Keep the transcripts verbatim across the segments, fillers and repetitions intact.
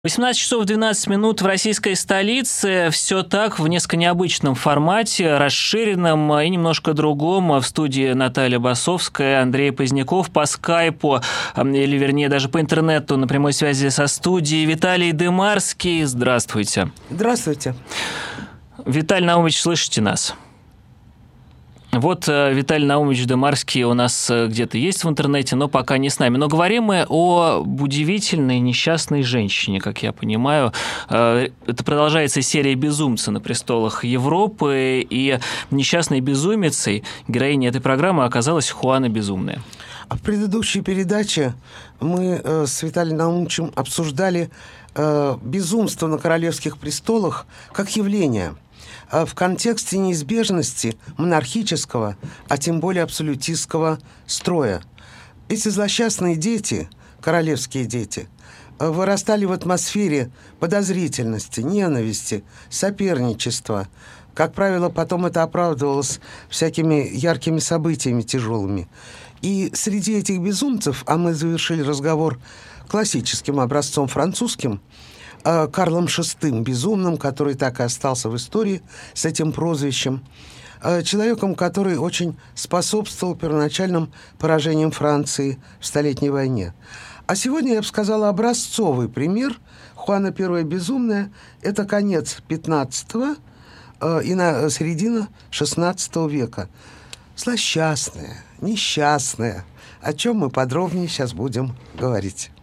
восемнадцать часов двенадцать минут в российской столице. Все так, в несколько необычном формате, расширенном и немножко другом. В студии Наталья Басовская, Андрей Поздняков по скайпу, или вернее даже по интернету на прямой связи со студией Виталий Дымарский. Здравствуйте. Здравствуйте. Виталий Наумович, слышите нас? Вот Виталий Наумович Дымарский у нас где-то есть в интернете, но пока не с нами. Но говорим мы об удивительной несчастной женщине, как я понимаю. Это продолжается серия «Безумцы на престолах Европы», и несчастной безумицей героиней этой программы оказалась Хуана Безумная. В предыдущей передаче мы с Виталием Наумовичем обсуждали безумство на королевских престолах как явление в контексте неизбежности монархического, а тем более абсолютистского строя. Эти злосчастные дети, королевские дети, вырастали в атмосфере подозрительности, ненависти, соперничества. Как правило, потом это оправдывалось всякими яркими событиями тяжелыми. И среди этих безумцев, а мы завершили разговор классическим образцом французским, Карлом шестым Безумным, который так и остался в истории с этим прозвищем, человеком, который очень способствовал первоначальным поражениям Франции в Столетней войне. А сегодня, я бы сказала, образцовый пример Хуана I Безумная – это конец пятнадцатого и на середина шестнадцатого века. Злосчастная, несчастная, о чем мы подробнее сейчас будем говорить.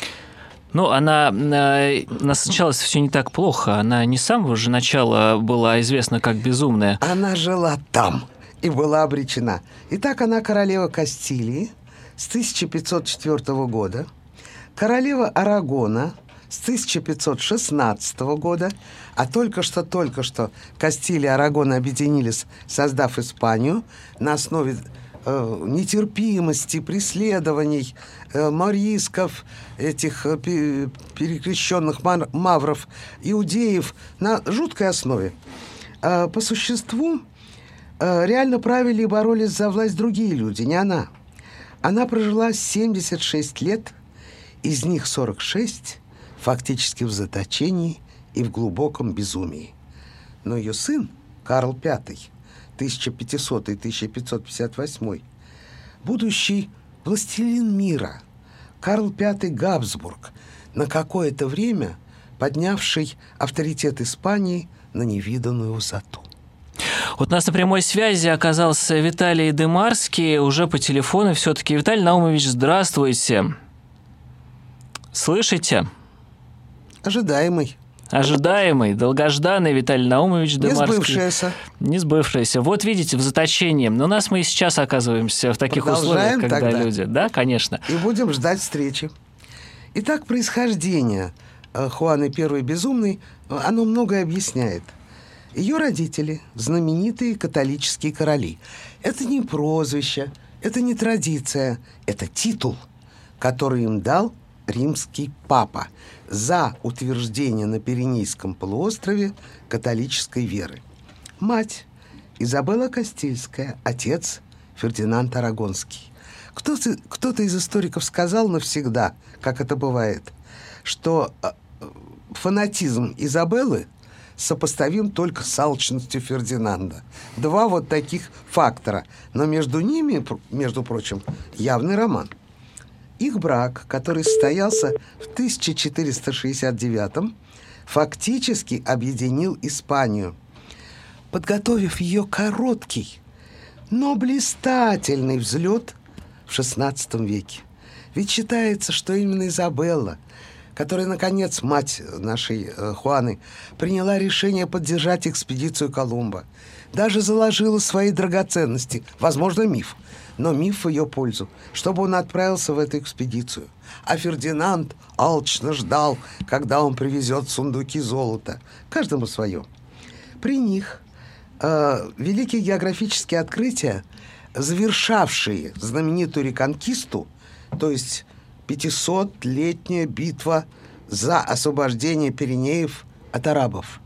Ну, она, она началось все не так плохо. Она не с самого же начала была известна как безумная. Она жила там и была обречена. Итак, она королева Кастилии с тысяча пятьсот четвёртого года, королева Арагона с тысяча пятьсот шестнадцатого года, а только что, только что Кастилия и Арагон объединились, создав Испанию на основе э, нетерпимости, преследований, э, морисков, этих э, перекрещенных мавров, иудеев на жуткой основе. Э, по существу э, реально правили и боролись за власть другие люди, не она. Она прожила семьдесят шесть лет, из них сорок шесть фактически в заточении и в глубоком безумии. Но ее сын, Карл Пятый, тысяча пятисотый — тысяча пятьсот пятьдесят восьмой, будущий властелин мира, Карл Пятый Габсбург, на какое-то время поднявший авторитет Испании на невиданную высоту. Вот у нас на прямой связи оказался Виталий Дымарский, уже по телефону все-таки. Виталий Наумович, здравствуйте. Слышите? Ожидаемый. Ожидаемый, долгожданный Виталий Наумович Дымарский. Не сбывшаяся. Не сбывшаяся. Вот видите, в заточении. Но у нас мы и сейчас оказываемся в таких Продолжаем условиях, когда тогда. люди... Да, конечно. И будем ждать встречи. Итак, происхождение Хуаны I Безумной, оно многое объясняет. Ее родители – знаменитые католические короли. Это не прозвище, это не традиция, это титул, который им дал римский папа за утверждение на Пиренейском полуострове католической веры. Мать – Изабелла Кастильская, отец – Фердинанд Арагонский. Кто-то, кто-то из историков сказал навсегда, как это бывает, что фанатизм Изабеллы сопоставим только с алчностью Фердинанда. Два вот таких фактора, но между ними, между прочим, явный роман. Их брак, который состоялся в тысяча четыреста шестьдесят девятом, фактически объединил Испанию, подготовив ее короткий, но блистательный взлет в шестнадцатом веке. Ведь считается, что именно Изабелла, которая, наконец, мать нашей э, Хуаны, приняла решение поддержать экспедицию Колумба, даже заложила свои драгоценности, возможно, миф, но миф в ее пользу, чтобы он отправился в эту экспедицию. А Фердинанд алчно ждал, когда он привезет сундуки золота. Каждому свое. При них э, великие географические открытия, завершавшие знаменитую реконкисту, то есть пятисотлетняя битва за освобождение Пиренеев от арабов.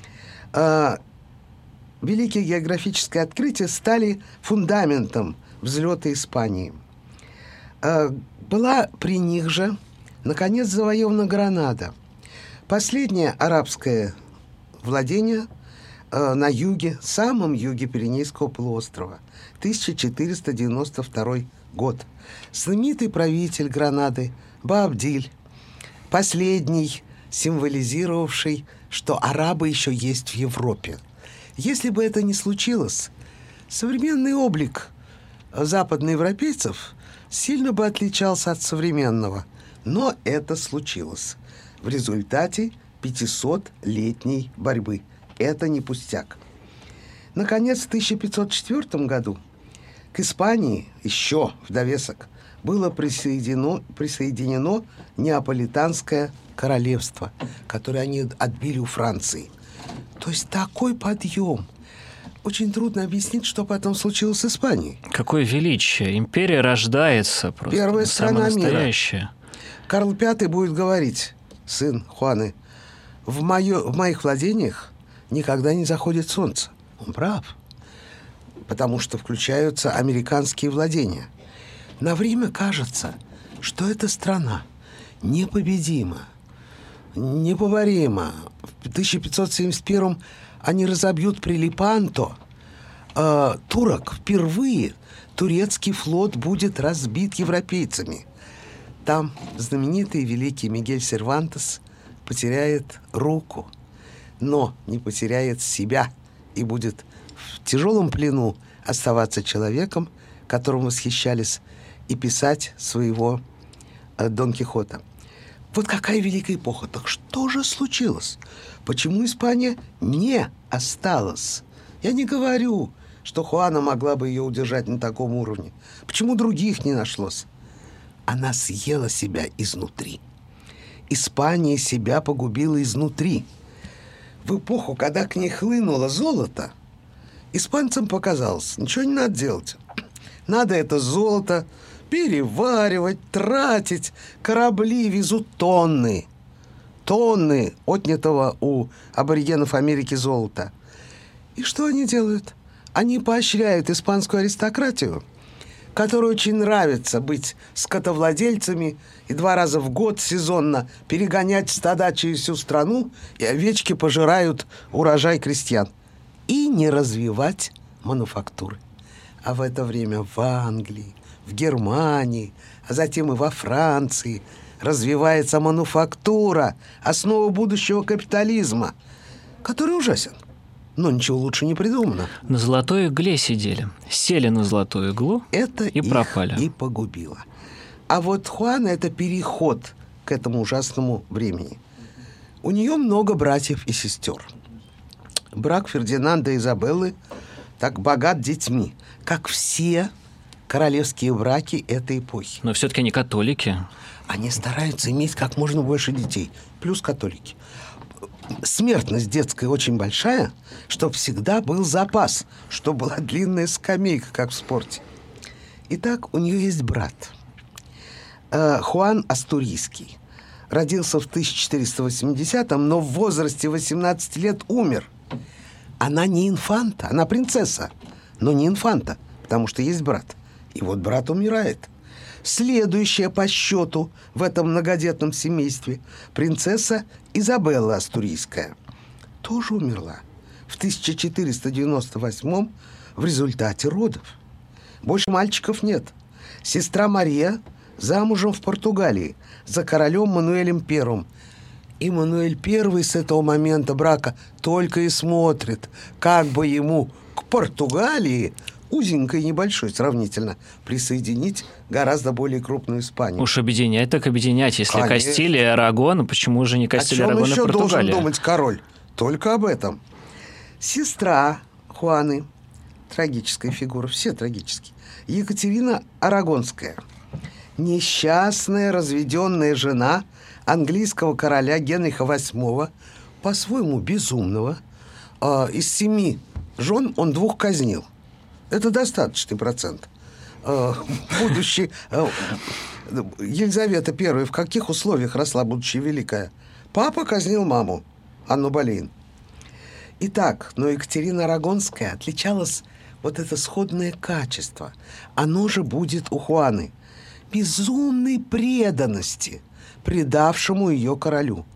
Э, великие географические открытия стали фундаментом взлета Испании. Была при них же наконец завоевана Гранада. Последнее арабское владение э, на юге, самом юге Пиренейского полуострова, тысяча четыреста девяносто второй год. Знаменитый правитель Гранады Боабдиль, последний, символизировавший, что арабы еще есть в Европе. Если бы это не случилось, современный облик западноевропейцев сильно бы отличался от современного. Но это случилось в результате пятисотлетней борьбы. Это не пустяк. Наконец, в тысяча пятьсот четвёртом году к Испании еще в довесок было присоединено, присоединено Неаполитанское королевство, которое они отбили у Франции. То есть такой подъем. Очень трудно объяснить, что потом случилось с Испанией. Какое величие! Империя рождается просто. Первая страна мира. Карл Пятый будет говорить: сын Хуаны, в, моё, в моих владениях никогда не заходит солнце. Он прав, потому что включаются американские владения. На время кажется, что эта страна непобедима, непоборима. В тысяча пятьсот семьдесят первом они разобьют при Лепанто. Э, турок. Впервые турецкий флот будет разбит европейцами. Там знаменитый великий Мигель Сервантес потеряет руку, но не потеряет себя и будет в тяжелом плену оставаться человеком, которым восхищались, и писать своего э, Дон Кихота. Вот какая великая эпоха. Так что же случилось? Почему Испания не осталась? Я не говорю, что Хуана могла бы ее удержать на таком уровне. Почему других не нашлось? Она съела себя изнутри. Испания себя погубила изнутри. В эпоху, когда к ней хлынуло золото, испанцам показалось, ничего не надо делать. Надо это золото переваривать, тратить. Корабли везут тонны. Тонны отнятого у аборигенов Америки золота. И что они делают? Они поощряют испанскую аристократию, которой очень нравится быть скотовладельцами и два раза в год сезонно перегонять стада через всю страну, и овечки пожирают урожай крестьян. И не развивать мануфактуры. А в это время в Англии, в Германии, а затем и во Франции развивается мануфактура, основа будущего капитализма, который ужасен. Но ничего лучше не придумано. На золотой игле сидели. Сели на золотую иглу это и пропали. И погубило. А вот Хуана – это переход к этому ужасному времени. У нее много братьев и сестер. Брак Фердинанда и Изабеллы так богат детьми, как все королевские браки этой эпохи. Но все-таки они католики. Они стараются иметь как можно больше детей. Плюс католики. Смертность детская очень большая, чтобы всегда был запас, чтобы была длинная скамейка, как в спорте. Итак, у нее есть брат. Э, Хуан Астурийский. Родился в тысяча четыреста восьмидесятом, но в возрасте восемнадцати лет умер. Она не инфанта, она принцесса, но не инфанта, потому что есть брат. И вот брат умирает. Следующая по счету в этом многодетном семействе принцесса Изабелла Астурийская тоже умерла в тысяча четыреста девяносто восьмом в результате родов. Больше мальчиков нет. Сестра Мария замужем в Португалии за королем Мануэлем Первым. И Мануэль Первый с этого момента брака только и смотрит, как бы ему к Португалии, узенькой, небольшой сравнительно, присоединить гораздо более крупную Испанию. Уж объединять так объединять. Если Конечно. Кастилия и Арагон, почему же не Кастилия, Арагон и Португалия? О чем еще должен думать король? Только об этом. Сестра Хуаны, трагическая фигура, все трагические, Екатерина Арагонская, несчастная разведенная жена английского короля Генриха Восьмого, по-своему безумного. Э, из семи жен он двух казнил. Это достаточный процент. Э, будущий э, Елизавета Первая в каких условиях росла, будучи великая? Папа казнил маму, Анну Болейн. Итак, но Екатерина Арагонская отличалась вот это сходное качество. Оно же будет у Хуаны. Безумной преданности предавшему ее королю.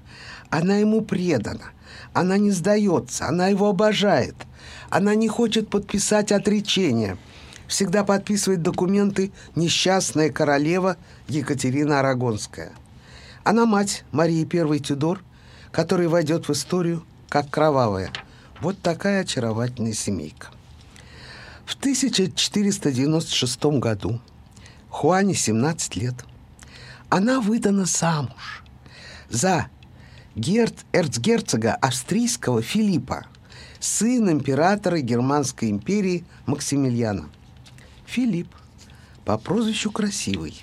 Она ему предана, она не сдается, она его обожает. Она не хочет подписать отречение. Всегда подписывает документы несчастная королева Екатерина Арагонская. Она мать Марии Первой Тюдор, которая войдет в историю как кровавая. Вот такая очаровательная семейка. В тысяча четыреста девяносто шестом году Хуане семнадцать лет. Она выдана замуж за герц, эрцгерцога австрийского Филиппа, сын императора Германской империи Максимилиана. Филипп по прозвищу Красивый,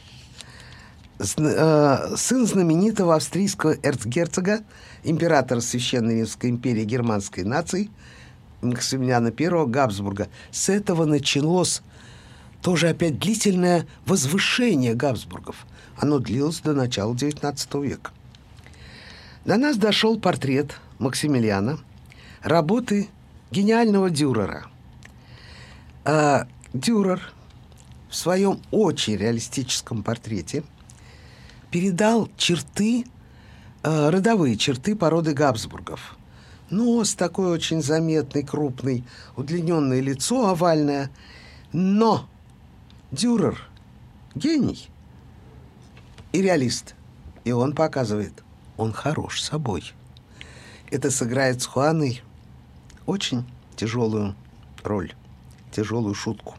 сын знаменитого австрийского эрцгерцога, императора Священной Римской империи германской нации Максимилиана Первого Габсбурга. С этого началось тоже опять длительное возвышение Габсбургов. Оно длилось до начала девятнадцатого века. До нас дошел портрет Максимилиана, работы гениального Дюрера. А Дюрер в своем очень реалистическом портрете передал черты, э, родовые черты породы Габсбургов. Нос такой очень заметный, крупный, удлиненное лицо овальное. Но Дюрер гений и реалист. И он показывает, он хорош собой. Это сыграет с Хуаной очень тяжелую роль, тяжелую шутку.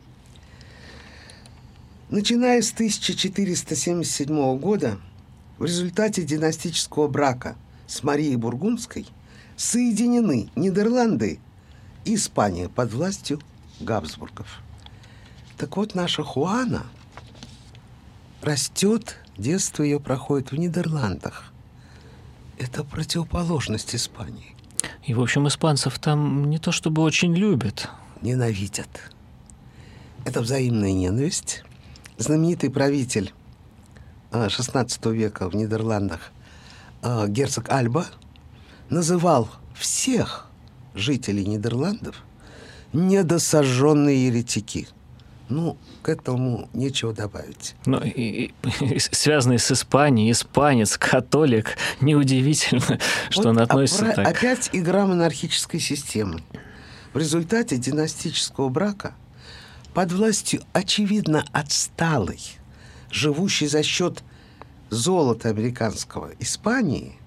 Начиная с тысяча четыреста семьдесят седьмого года, в результате династического брака с Марией Бургундской соединены Нидерланды и Испания под властью Габсбургов. Так вот, наша Хуана растет, детство ее проходит в Нидерландах. Это противоположность Испании. И, в общем, испанцев там не то чтобы очень любят. Ненавидят. Это взаимная ненависть. Знаменитый правитель шестнадцатого века в Нидерландах герцог Альба называл всех жителей Нидерландов недосожженные еретики. Ну, к этому нечего добавить. Ну, и, и, связанный с Испанией, испанец, католик, неудивительно, что вот он относится опра- так. Опять игра монархической системы. В результате династического брака под властью, очевидно, отсталой, живущей за счет золота американского Испании,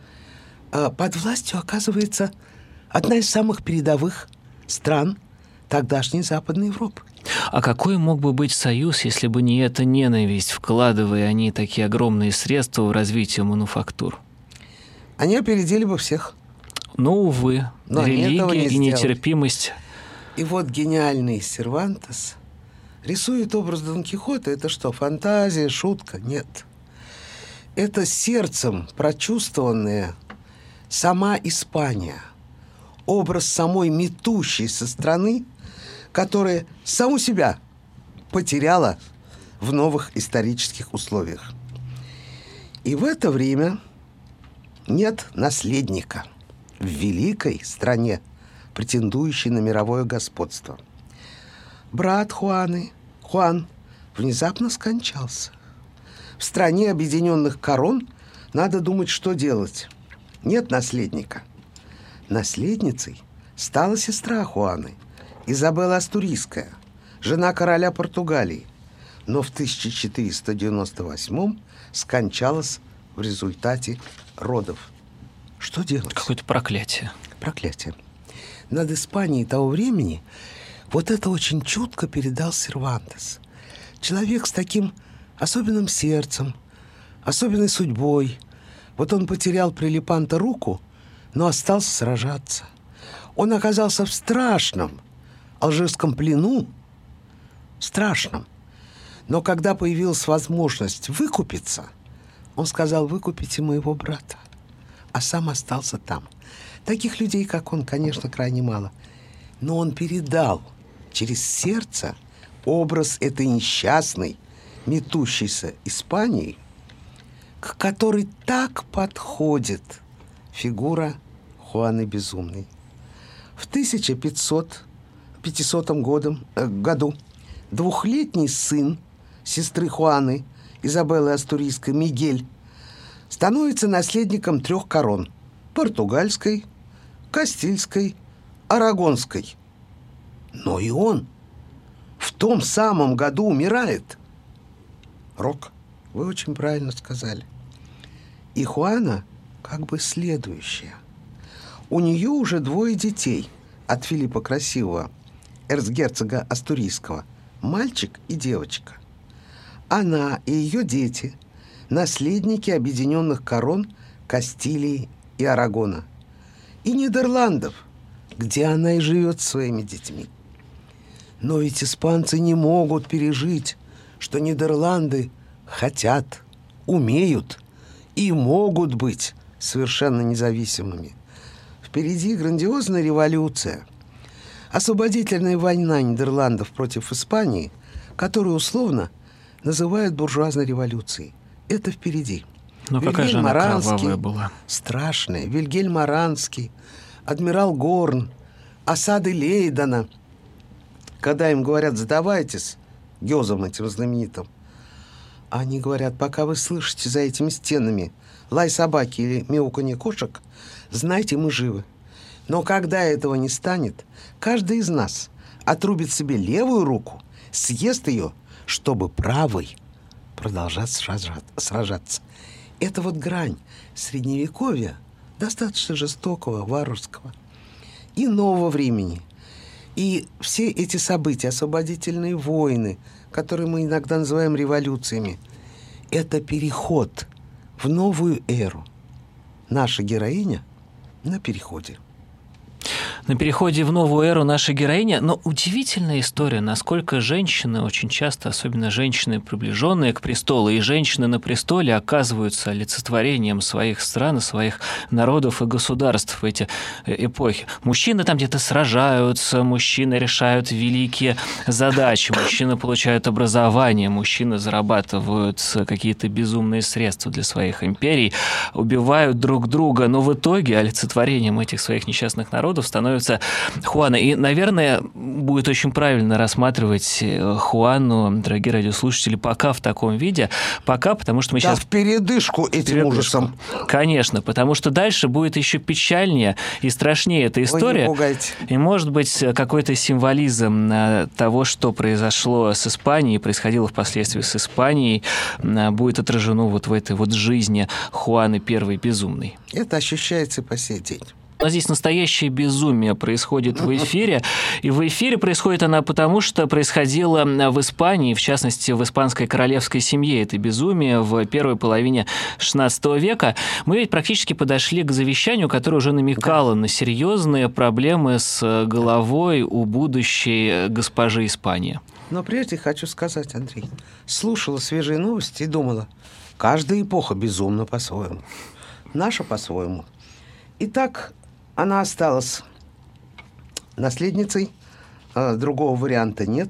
под властью оказывается одна из самых передовых стран тогдашней Западной Европы. А какой мог бы быть союз, если бы не эта ненависть, вкладывая они такие огромные средства в развитие мануфактур? Они опередили бы всех. Но, увы, Но религия не и сделали. нетерпимость. И вот гениальный Сервантес рисует образ Дон Кихота. Это что, фантазия, шутка? Нет. Это сердцем прочувствованная сама Испания. Образ самой метущейся страны, которая саму себя потеряла в новых исторических условиях. И в это время нет наследника в великой стране, претендующей на мировое господство. Брат Хуаны, Хуан, внезапно скончался. В стране объединенных корон надо думать, что делать. Нет наследника. Наследницей стала сестра Хуаны, Изабелла Астурийская, жена короля Португалии, но в тысяча четыреста девяносто восьмом скончалась в результате родов. Что делать? Какое-то проклятие. Проклятие. Над Испанией того времени вот это очень чутко передал Сервантес. Человек с таким особенным сердцем, особенной судьбой. Вот он потерял при Лепанто руку, но остался сражаться. Он оказался в страшном алжирском плену, страшном. Но когда появилась возможность выкупиться, он сказал: выкупите моего брата, а сам остался там. Таких людей, как он, конечно, крайне мало. Но он передал через сердце образ этой несчастной, метущейся Испании, к которой так подходит фигура Хуаны Безумной. В тысяча пятисотом году, э, году двухлетний сын сестры Хуаны, Изабеллы Астурийской, Мигель, становится наследником трех корон португальской, кастильской, арагонской. Но и он в том самом году умирает. Рок, вы очень правильно сказали. И Хуана как бы следующая. У нее уже двое детей от Филиппа Красивого, эрцгерцога Астурийского, мальчик и девочка. Она и ее дети – наследники объединенных корон Кастилии и Арагона, и Нидерландов, где она и живет со своими детьми. Но ведь испанцы не могут пережить, что Нидерланды хотят, умеют и могут быть совершенно независимыми. Впереди грандиозная революция, освободительная война Нидерландов против Испании, которую условно называют буржуазной революцией. Это впереди. Ну, какая же она кровавая была. Страшная. Вильгельм Аранский, адмирал Горн, осады Лейдена. Когда им говорят: сдавайтесь, Гёзом этим знаменитым, они говорят: пока вы слышите за этими стенами лай собаки или мяуканье кошек, знайте, мы живы. Но когда этого не станет, каждый из нас отрубит себе левую руку, съест ее, чтобы правой продолжать сражаться. Это вот грань средневековья, достаточно жестокого, варварского, и нового времени. И все эти события, освободительные войны, которые мы иногда называем революциями, это переход в новую эру. Наша героиня на переходе. На переходе в новую эру наша героиня, но удивительная история, насколько женщины очень часто, особенно женщины, приближенные к престолу, и женщины на престоле оказываются олицетворением своих стран, своих народов и государств в эти эпохи. Мужчины там где-то сражаются, мужчины решают великие задачи, мужчины получают образование, мужчины зарабатывают какие-то безумные средства для своих империй, убивают друг друга, но в итоге олицетворением этих своих несчастных народов становится Хуана. И, наверное, будет очень правильно рассматривать Хуану, дорогие радиослушатели, пока в таком виде. Пока, потому что мы да, сейчас... в передышку этим передышку. ужасом. Конечно, потому что дальше будет еще печальнее и страшнее эта история. Ой, не пугайте. И, может быть, какой-то символизм того, что произошло с Испанией, происходило впоследствии с Испанией, будет отражено вот в этой вот жизни Хуаны Первой Безумной. Это ощущается по сей день. Но здесь настоящее безумие происходит в эфире. И в эфире происходит она потому, что происходило в Испании, в частности, в испанской королевской семье. Это безумие в первой половине шестнадцатого века. Мы ведь практически подошли к завещанию, которое уже намекало на серьезные проблемы с головой у будущей госпожи Испании. Но прежде хочу сказать, Андрей, слушала свежие новости и думала, каждая эпоха безумна по-своему. Наша по-своему. Итак, она осталась наследницей, другого варианта нет.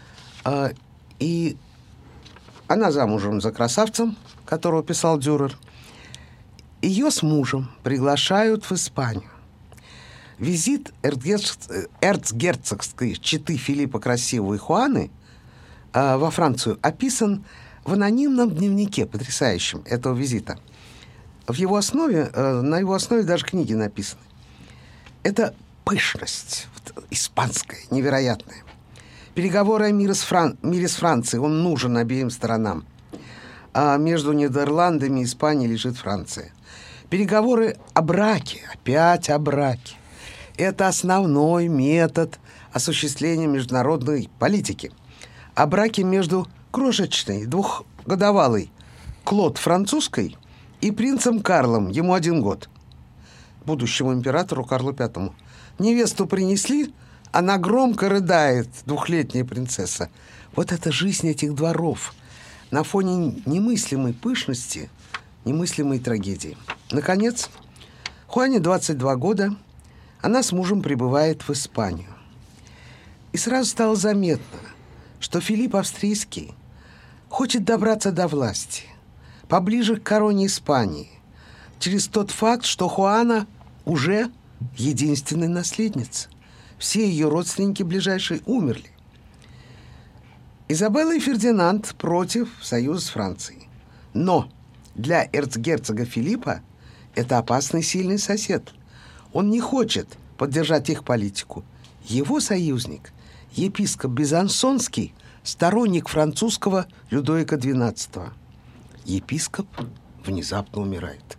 И она замужем за красавцем, которого писал Дюрер. Ее с мужем приглашают в Испанию. Визит эрцгерцогской четы Филиппа Красивого и Хуаны во Францию описан в анонимном дневнике, потрясающем, этого визита. В его основе, на его основе даже книги написаны. Это пышность вот, испанская, невероятная. Переговоры о мире с, Фран... мире с Францией, он нужен обеим сторонам. А между Нидерландами и Испанией лежит Франция. Переговоры о браке, опять о браке. Это основной метод осуществления международной политики. О браке между крошечной, двухгодовалой Клод французской и принцем Карлом, ему один год, будущему императору Карлу Пятому. Невесту принесли, она громко рыдает, двухлетняя принцесса. Вот это жизнь этих дворов на фоне немыслимой пышности, немыслимой трагедии. Наконец, Хуане двадцать два года, она с мужем прибывает в Испанию. И сразу стало заметно, что Филипп Австрийский хочет добраться до власти, поближе к короне Испании, через тот факт, что Хуана уже единственная наследница. Все ее родственники ближайшие умерли. Изабелла и Фердинанд против союза с Францией. Но для эрцгерцога Филиппа Это опасный сильный сосед. Он не хочет поддержать их политику. Его союзник, епископ Безансонский, сторонник французского Людовика двенадцатого. Епископ внезапно умирает.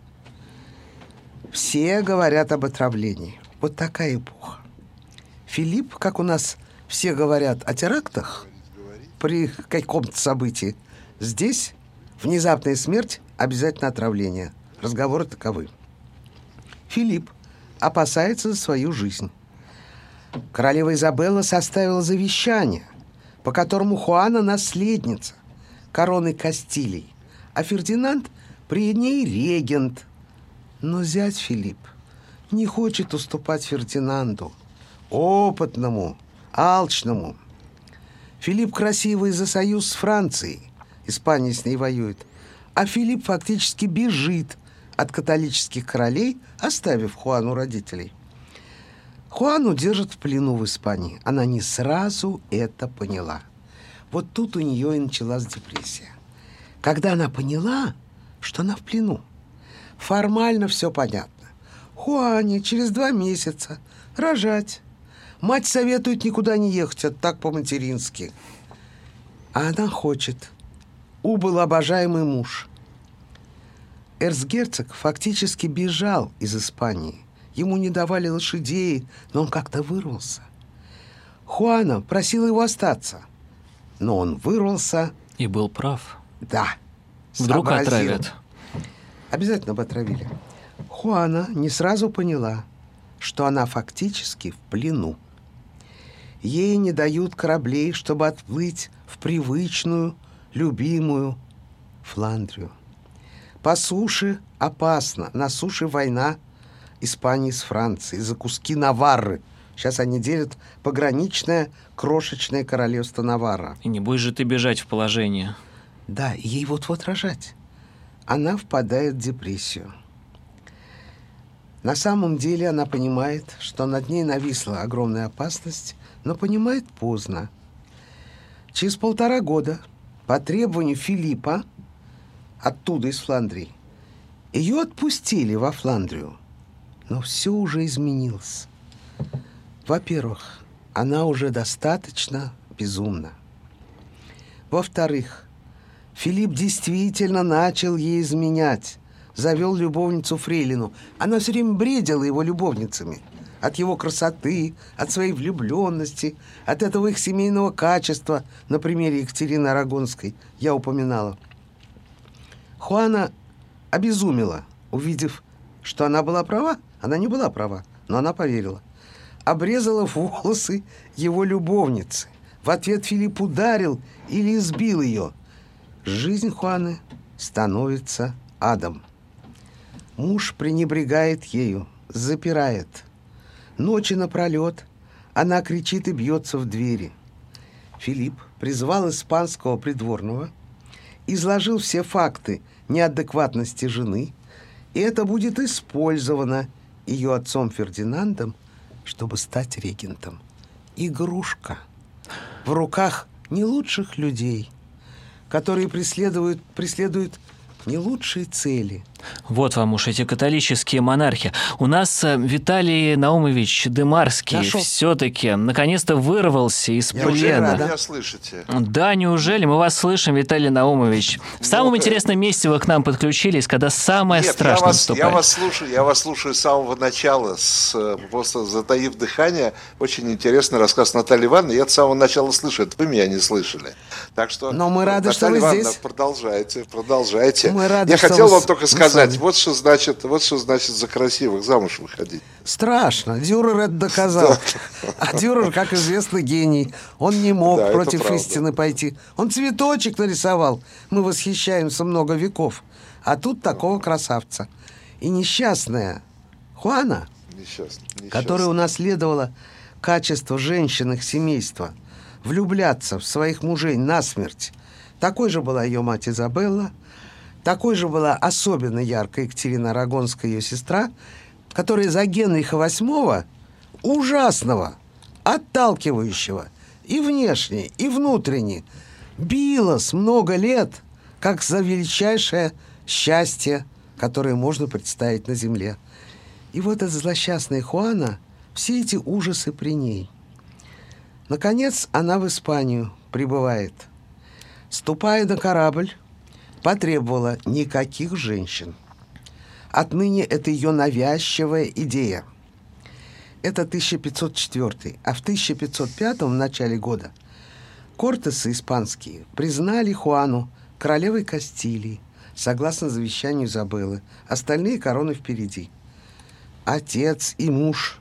Все говорят об отравлении. Вот такая эпоха. Филипп, как у нас все говорят о терактах при каком-то событии, здесь внезапная смерть, обязательно отравление. Разговоры таковы. Филипп опасается за свою жизнь. Королева Изабелла составила завещание, по которому Хуана наследница короны Кастилий, а Фердинанд при ней регент. Но зять Филипп не хочет уступать Фердинанду, опытному, алчному. Филипп красивый за союз с Францией, Испания с ней воюет, а Филипп фактически бежит от католических королей, оставив Хуану родителей. Хуану держат в плену в Испании. Она не сразу это поняла. Вот тут у нее и началась депрессия. Когда она поняла, что она в плену, формально все понятно. Хуане через два месяца рожать. Мать советует никуда не ехать, это так по-матерински. А она хочет. Убыл обожаемый муж. Эрцгерцог фактически бежал из Испании. Ему не давали лошадей, но он как-то вырвался. Хуана просила его остаться, но он вырвался. И был прав. Да. Вдруг сообразил. отравят. Обязательно бы отравили. Хуана не сразу поняла, что она фактически в плену. Ей не дают кораблей, чтобы отплыть в привычную, любимую Фландрию. По суше опасно, на суше война Испании с Францией за куски Наварры. Сейчас они делят пограничное крошечное королевство Наварра. И не будешь же ты бежать в положение. Да, ей вот-вот рожать. Она впадает в депрессию. На самом деле она понимает, что над ней нависла огромная опасность, но понимает поздно. Через полтора года, по требованию Филиппа, оттуда, из Фландрии, ее отпустили во Фландрию. Но все уже изменилось. Во-первых, она уже достаточно безумна. Во-вторых, Филипп действительно начал ей изменять. Завел любовницу Фрейлину. Она все время бредила его любовницами. От его красоты, от своей влюбленности, от этого их семейного качества. На примере Екатерины Арагонской я упоминала. Хуана обезумела, увидев, что она была права. Она не была права, но она поверила. Обрезала волосы его любовницы. В ответ Филипп ударил или избил ее. Жизнь Хуаны становится адом. Муж пренебрегает ею, запирает. Ночи напролет она кричит и бьется в двери. Филипп призвал испанского придворного, изложил все факты неадекватности жены, и это будет использовано ее отцом Фердинандом, чтобы стать регентом. Игрушка в руках не лучших людей, которые преследуют, преследуют не лучшие цели. Вот вам уж эти католические монархи. У нас Виталий Наумович Демарский все-таки наконец-то вырвался из Я плена. Вы меня слышите? Да, неужели? Мы вас слышим, Виталий Наумович. В самом Ну, интересном месте вы к нам подключились, когда самое Нет, страшное я вас, наступает. я вас слушаю, я вас слушаю с самого начала, с, просто затаив дыхание. Очень интересный рассказ Натальи Ивановны. Я с самого начала слышу, это вы меня не слышали. Так что, Но мы рады, Наталья что вы Ивановна, здесь. Продолжайте, продолжайте. Мы рады, я что хотел вы вам с- только с сказать, нами. вот что значит, вот что значит за красивых замуж выходить. Страшно. Дюрер это доказал. А Дюрер, как известно, гений. Он не мог Да, это против правда. истины пойти. Он цветочек нарисовал. Мы восхищаемся много веков. А тут такого красавца. И несчастная Хуана, Несчастный, несчастный. которая унаследовала качество женщин их семейства, влюбляться в своих мужей насмерть. Такой же была ее мать Изабелла, такой же была особенно яркая Екатерина Арагонская, ее сестра, которая за Генриха восьмого, ужасного, отталкивающего и внешне, и внутренне, билась много лет, как за величайшее счастье которые можно представить на земле. И вот эта злосчастная Хуана, все эти ужасы при ней. Наконец она в Испанию прибывает. Ступая на корабль, потребовала никаких женщин. Отныне это ее навязчивая идея. Это тысяча пятьсот четвёртый, а в тысяча пятьсот пятом, в начале года, кортесы испанские признали Хуану королевой Кастилии, согласно завещанию Изабеллы. Остальные короны впереди. Отец и муж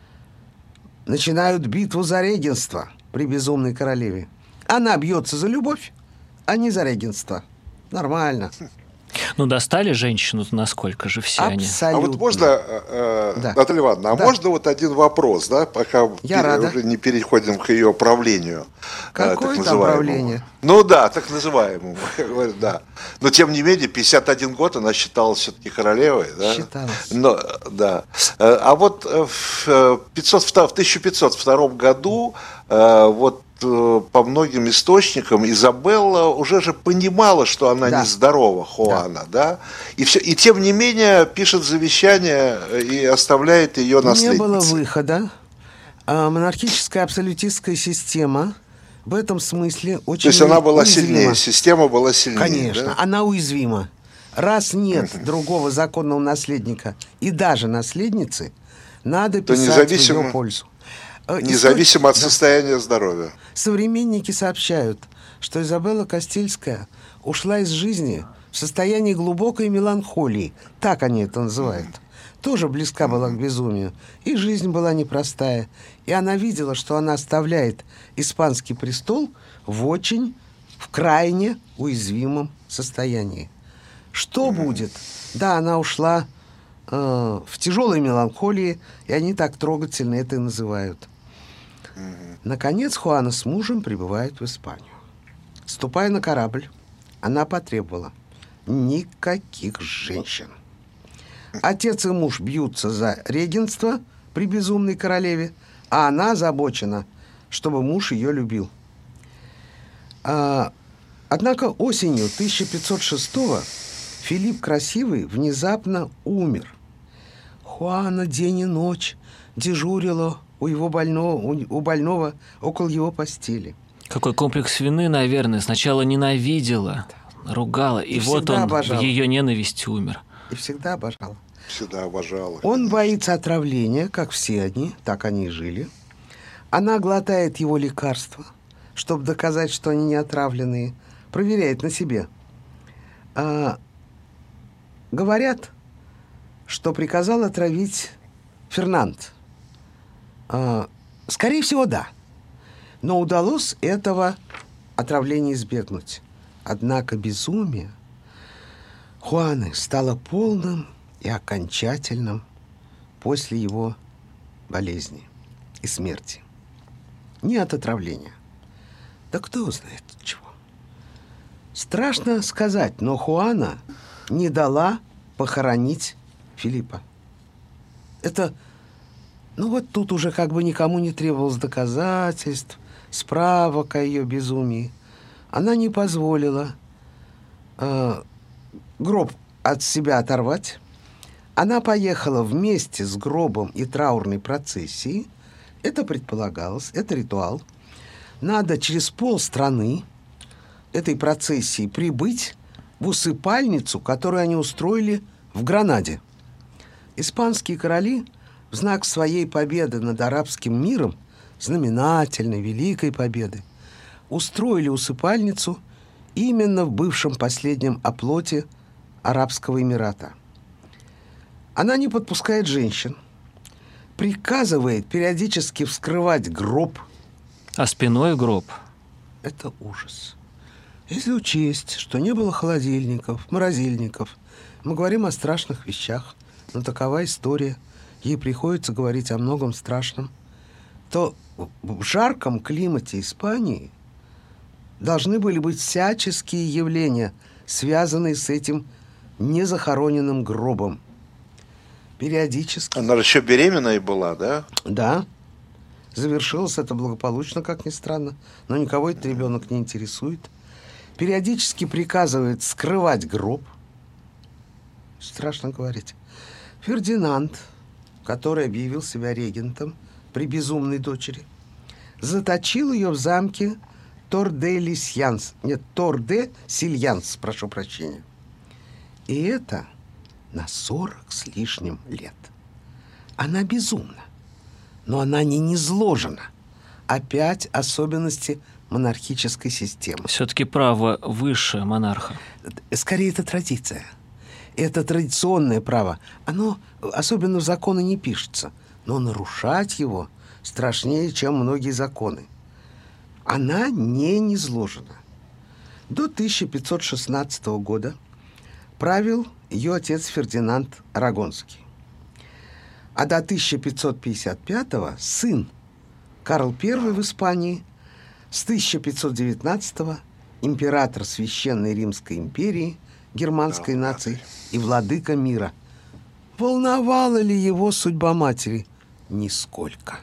начинают битву за регенство при безумной королеве. Она бьется за любовь, а не за регенство. Нормально. Ну, достали женщину-то насколько же все они? Абсолютно. А вот можно, э, Да. Наталья Ивановна, а Да. можно вот один вопрос, да, пока Я пере- рада. уже не переходим к ее правлению? э, Какое так там называемому? правление? Ну да, так называемому, говорят, да. Но тем не менее, пятьдесят один год она считалась все-таки королевой, да? Считалась. Но, да. Э, А вот э, в, э, пятьсот втором в тысяча пятьсот втором году э, вот э, по многим источникам Изабелла уже же понимала, что она Да. нездорова, Хуана, да. И, все, и тем не менее пишет завещание и оставляет ее наследницей. Не было выхода. А монархическая абсолютистская система в этом смысле очень То есть она была уязвима. сильнее, система была сильнее. Конечно, да? она уязвима. Раз нет другого законного наследника и даже наследницы, надо То писать независимо- в ее пользу. Э, Независимо от историк- да. состояния здоровья. Современники сообщают, что Изабелла Кастильская ушла из жизни в состоянии глубокой меланхолии, так они это называют. Тоже близка была к безумию. И жизнь была непростая. И она видела, что она оставляет испанский престол в очень, в крайне уязвимом состоянии. Что будет? Да, она ушла э, в тяжелой меланхолии, и они так трогательно это и называют. Наконец, Хуана с мужем прибывают в Испанию. Ступая на корабль, она потребовала никаких женщин. Отец и муж бьются за регенство при безумной королеве, а она озабочена, чтобы муж ее любил. А, однако осенью тысяча пятьсот шестого Филипп Красивый внезапно умер. Хуана день и ночь дежурила у его больного, у, у больного около его постели. Какой комплекс вины, наверное. Сначала ненавидела, ругала, и, И вот всегда он обожала. в ее ненависти умер. И всегда обожала. Всегда обожала. Он боится отравления, как все они, так они и жили. Она глотает его лекарства, чтобы доказать, что они не отравленные. Проверяет на себе. А, говорят, что приказал отравить Фернанд. А, скорее всего, да. Но удалось этого отравления избегнуть. Однако безумие Хуаны стало полным и окончательным после его болезни и смерти. Не от отравления. Да кто знает от чего. Страшно сказать, но Хуана не дала похоронить Филиппа. Это, ну вот тут уже как бы никому не требовалось доказательств, справок о ее безумии. Она не позволила э, гроб от себя оторвать. Она поехала вместе с гробом и траурной процессией. Это предполагалось, это ритуал. Надо через полстраны этой процессии прибыть в усыпальницу, которую они устроили в Гранаде. Испанские короли в знак своей победы над арабским миром, знаменательной, великой победы, устроили усыпальницу именно в бывшем последнем оплоте Арабского Эмирата. Она не подпускает женщин, приказывает периодически вскрывать гроб. А спиной гроб. Это ужас. Если учесть, что не было холодильников, морозильников, мы говорим о страшных вещах, но такова история, ей приходится говорить о многом страшном, то в жарком климате Испании должны были быть всяческие явления, связанные с этим незахороненным гробом. Периодически. Она еще беременная была, да? Да. Завершилось это благополучно, как ни странно, но никого этот ребенок не интересует. Периодически приказывает скрывать гроб. страшно говорить. Фердинанд, который объявил себя регентом при безумной дочери, заточил ее в замке Тор-де-Лисьянс. Нет, Тор-де-Сильянс, прошу прощения. И это на сорок с лишним лет. Она безумна, но она не низложена. Опять особенности монархической системы. Все-таки право выше монарха. Скорее, это традиция. Это традиционное право. Оно особенно в законы не пишется. Но нарушать его страшнее, чем многие законы. Она не низложена. До тысяча пятьсот шестнадцатого года правил ее отец Фердинанд Арагонский. А до тысяча пятьсот пятьдесят пятого сын Карл Первый в Испании, с тысяча пятьсот девятнадцатого император Священной Римской империи, германской нации и владыка мира. Волновала ли его судьба матери? Нисколько.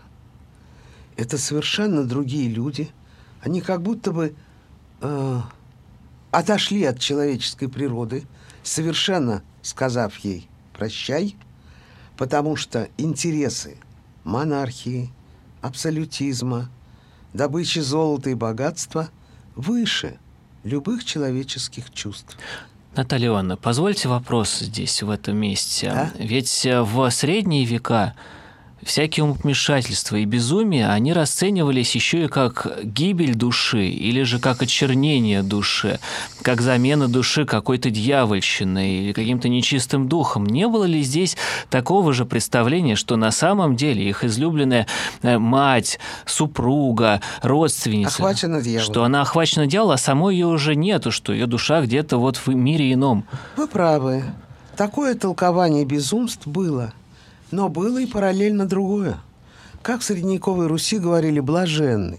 Это совершенно другие люди. Они как будто бы э, отошли от человеческой природы, совершенно сказав ей «прощай», потому что интересы монархии, абсолютизма, добычи золота и богатства выше любых человеческих чувств. Наталья Ивановна, позвольте вопрос здесь, в этом месте. Да? Ведь в средние века всякие умопомешательства и безумия, они расценивались еще и как гибель души, или же как очернение души, как замена души какой-то дьявольщиной или каким-то нечистым духом. Не было ли здесь такого же представления, что на самом деле их излюбленная мать, супруга, родственница, охвачена дьяволом, что она охвачена дьяволом, а самой ее уже нету, что ее душа где-то вот в мире ином? Вы правы. Такое толкование безумств было. Но было и параллельно другое. Как в средневековой Руси говорили «блаженный».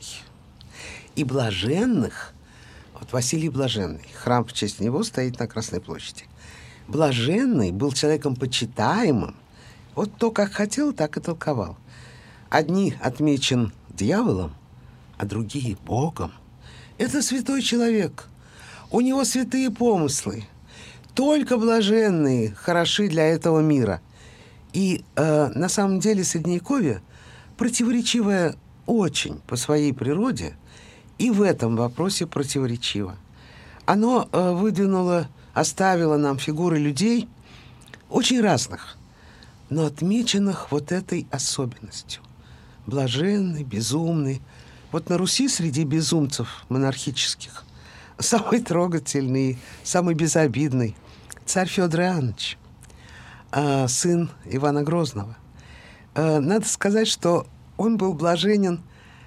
И блаженных, вот Василий Блаженный, храм в честь него стоит на Красной площади. Блаженный был человеком почитаемым. Вот то, как хотел, так и толковал. Одни отмечен дьяволом, а другие – Богом. Это святой человек. У него святые помыслы. Только блаженные хороши для этого мира. И э, на самом деле Средневековье противоречивое очень по своей природе, и в этом вопросе противоречиво. Оно э, выдвинуло, оставило нам фигуры людей очень разных, но отмеченных вот этой особенностью. Блаженный, безумный. Вот на Руси среди безумцев монархических самый трогательный, самый безобидный царь Федор Иоаннович, сын Ивана Грозного. Надо сказать, что он был блаженен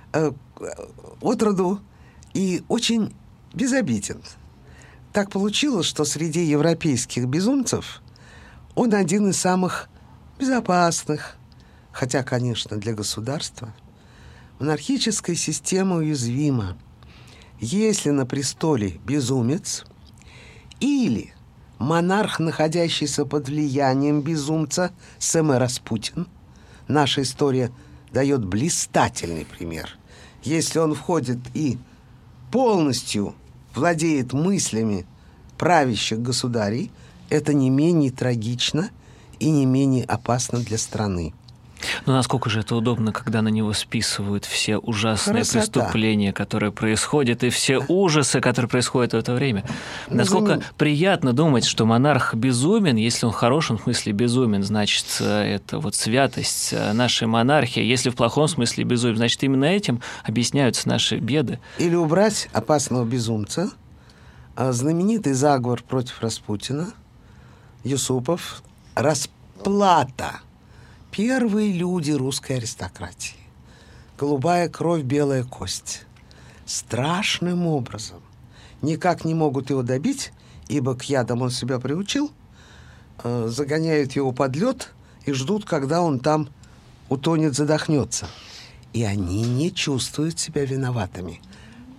от роду и очень безобиден. Так получилось, что среди европейских безумцев он один из самых безопасных, хотя, конечно, для государства. Монархическая система уязвима. Если на престоле безумец или монарх, находящийся под влиянием безумца, Сэме Распутин. Наша история дает блистательный пример. Если он входит и полностью владеет мыслями правящих государей, это не менее трагично и не менее опасно для страны. Но насколько же это удобно, когда на него списывают все ужасные Красота. преступления, которые происходят, и все ужасы, которые происходят в это время. Ну, Насколько зам... приятно думать, что монарх безумен, если он в хорошем смысле безумен, значит, это вот святость нашей монархии. Если в плохом смысле безумен, значит, именно этим объясняются наши беды. Или убрать опасного безумца. Знаменитый заговор против Распутина, Юсупов, расплата. Первые люди русской аристократии. Голубая кровь, белая кость. Страшным образом. Никак не могут его добить, ибо к ядам он себя приучил. Э, загоняют его под лед и ждут, когда он там утонет, задохнется. И они не чувствуют себя виноватыми.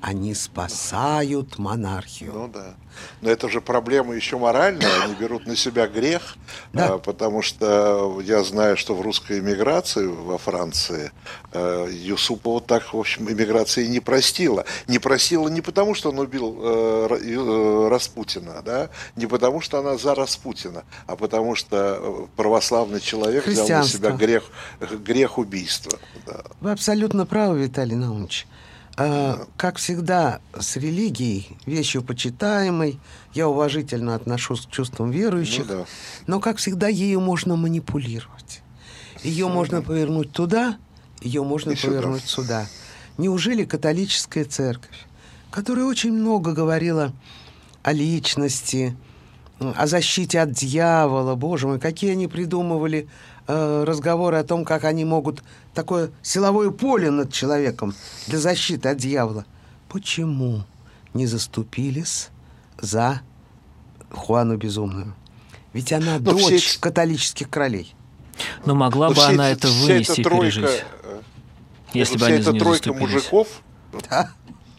они спасают монархию. Ну да. Но это же проблема еще моральная. Они берут на себя грех, Да. а, потому что я знаю, что в русской эмиграции во Франции а, Юсупова так, в общем, эмиграция не простила. Не простила не потому, что он убил а, Распутина, да, не потому, что она за Распутина, а потому что православный человек взял на себя грех, грех убийства. Да. Вы абсолютно правы, Виталий Наумович. А, как всегда, с религией, вещью почитаемой, я уважительно отношусь к чувствам верующих, Ну да. но, как всегда, ею можно манипулировать. Ее можно повернуть туда, ее можно И сюда. повернуть сюда. Неужели католическая церковь, которая очень много говорила о личности, о защите от дьявола, боже мой, какие они придумывали э, разговоры о том, как они могут такое силовое поле над человеком для защиты от дьявола. Почему не заступились за Хуану Безумную? Ведь она Но дочь все эти- католических королей. Но могла Но бы все она эти- это вся вынести эта и тройка, пережить, э, если бы вся они за эта нее тройка заступились. мужиков, Да.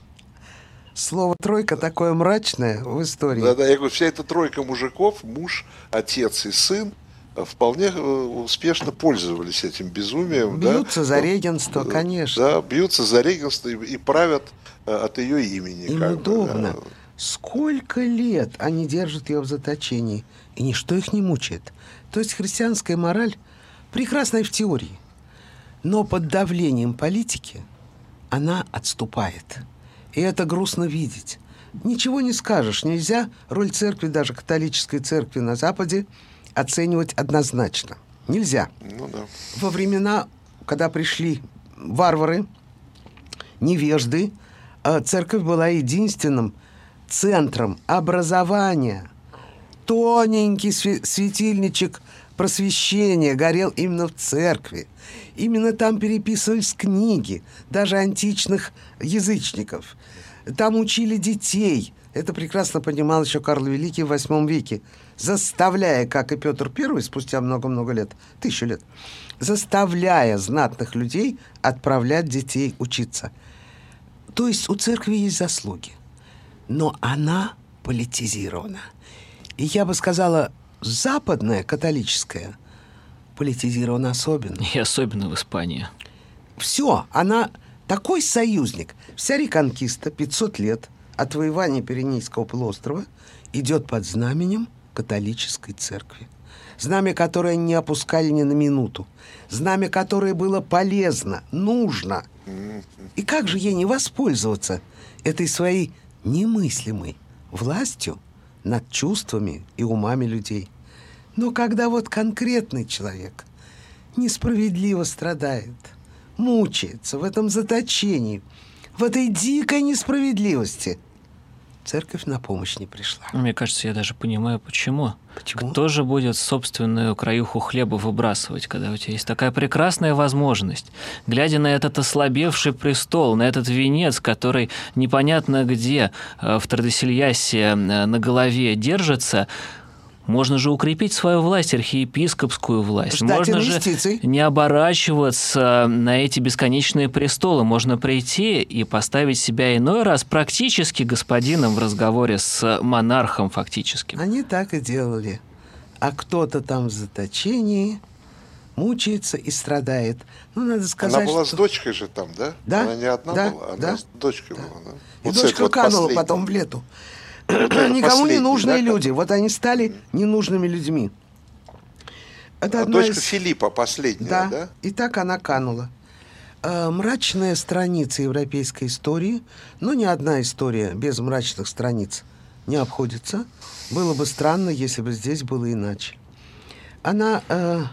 Слово «тройка» такое мрачное в истории. да, да, я говорю, вся эта тройка мужиков, муж, отец и сын, э, вполне э, успешно пользовались этим безумием. Бьются да. за регенство, Э, конечно. Да, бьются за регенство и, и правят э, от ее имени. Им как бы, удобно. да. Сколько лет они держат ее в заточении, и ничто их не мучает. То есть христианская мораль прекрасная в теории, но под давлением политики она отступает. И это грустно видеть. Ничего не скажешь. Нельзя роль церкви, даже католической церкви на Западе, оценивать однозначно. Нельзя. Ну да. Во времена, когда пришли варвары, невежды, э, церковь была единственным центром образования. Тоненький све- светильничек просвещения горел именно в церкви. Именно там переписывались книги, даже античных язычников. Там учили детей. Это прекрасно понимал еще Карл Великий в восьмом веке, заставляя, как и Петр Первый, спустя много-много лет, тысячу лет, заставляя знатных людей отправлять детей учиться. То есть у церкви есть заслуги, но она политизирована. И я бы сказала, западная католическая политизирована особенно. И особенно в Испании. Все, она такой союзник. Вся реконкиста, пятьсот лет отвоевания Пиренейского полуострова, идет под знаменем католической церкви. Знамя, которое не опускали ни на минуту. Знамя, которое было полезно, нужно. И как же ей не воспользоваться этой своей немыслимой властью над чувствами и умами людей? Но когда вот конкретный человек несправедливо страдает, мучается в этом заточении, в этой дикой несправедливости, церковь на помощь не пришла. Мне кажется, я даже понимаю, почему. Почему? Кто же будет собственную краюху хлеба выбрасывать, когда у тебя есть такая прекрасная возможность, глядя на этот ослабевший престол, на этот венец, который непонятно где э, в Тардесильясе э, на голове держится. Можно же укрепить свою власть, архиепископскую власть. Ждать Можно инвестиций. же не оборачиваться на эти бесконечные престолы. Можно прийти и поставить себя иной раз практически господином в разговоре с монархом фактически. Они так и делали. А кто-то там в заточении мучается и страдает. Ну, надо сказать, Она была что... с дочкой же там, да? Да, Она не одна да, была, она да, с дочкой да. была. Да? И Вот дочка это вот канула последний. потом в лету. Никому не Последний, нужные да, люди. Вот они стали ненужными людьми. Это А одна дочка из- Филиппа последняя, Да, да? и так она канула. Э, Мрачная страница европейской истории, но ни одна история без мрачных страниц не обходится. Было бы странно, если бы здесь было иначе. Она э,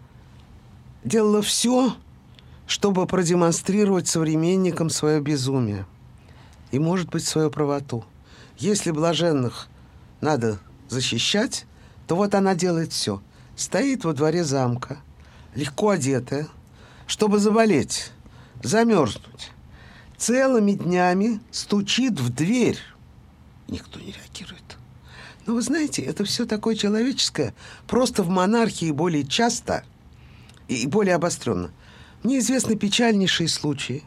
делала все, чтобы продемонстрировать современникам свое безумие и, может быть, свою правоту. Если блаженных надо защищать, то вот она делает все. Стоит во дворе замка, легко одетая, чтобы заболеть, замерзнуть. Целыми днями стучит в дверь. Никто не реагирует. Но вы знаете, это все такое человеческое, просто в монархии более часто и более обостренно. Мне известны печальнейшие случаи,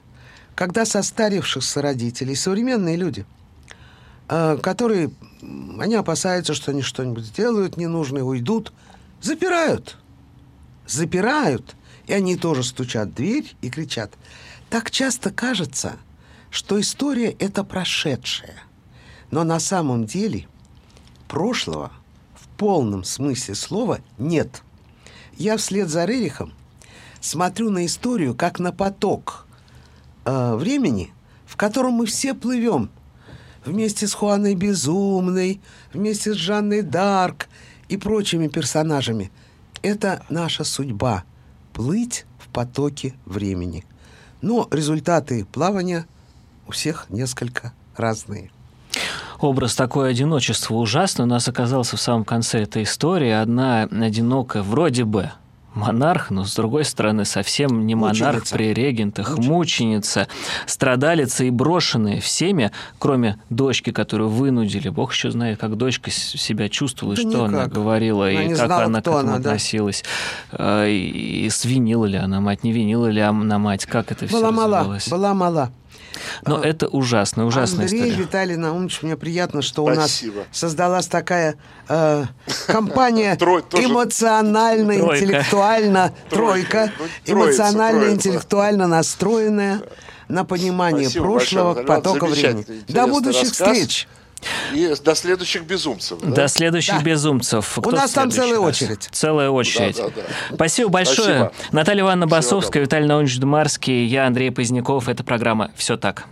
когда состарившихся родителей современные люди, которые, они опасаются, что они что-нибудь сделают ненужное, уйдут, запирают. Запирают. И они тоже стучат в дверь и кричат. Так часто кажется, что история – это прошедшее. Но на самом деле прошлого в полном смысле слова нет. Я вслед за Рерихом смотрю на историю как на поток э, времени, в котором мы все плывем вместе с Хуаной Безумной, вместе с Жанной д'Арк и прочими персонажами. Это наша судьба – плыть в потоке времени. Но результаты плавания у всех несколько разные. Образ такое одиночество ужасный у нас оказался в самом конце этой истории. Одна одинокая, вроде бы, монарх, но, с другой стороны, совсем не монарх Мученица. при регентах, Мученица. мученица, страдалица и брошенная всеми, кроме дочки, которую вынудили. Бог еще знает, как дочка себя чувствовала, Да что никак. она говорила, Она и не как знала, она к кто этому она, да. относилась. А, И, и свинила ли она мать, не винила ли она мать, как это все Была мала, развивалось. была мала. Но А, это ужасно, ужасная Андрей история. Виталий Наумович, мне приятно, что Спасибо. у нас создалась такая э, компания Трой- тоже- эмоционально-интеллектуально, тройка, Ну, троица, эмоционально-интеллектуально настроенная на понимание Спасибо прошлого, большое, потока замечательный, времени. До интересный будущих рассказ. встреч! И до следующих безумцев. да? До следующих Да. безумцев. У Кто нас в там следующий целая раз? очередь. Целая очередь. Да, да, да. Спасибо большое. Спасибо. Наталья Ивановна Всего Басовская, доброго. Виталий Наумович Дымарский, я Андрей Поздняков. Эта программа «Все так».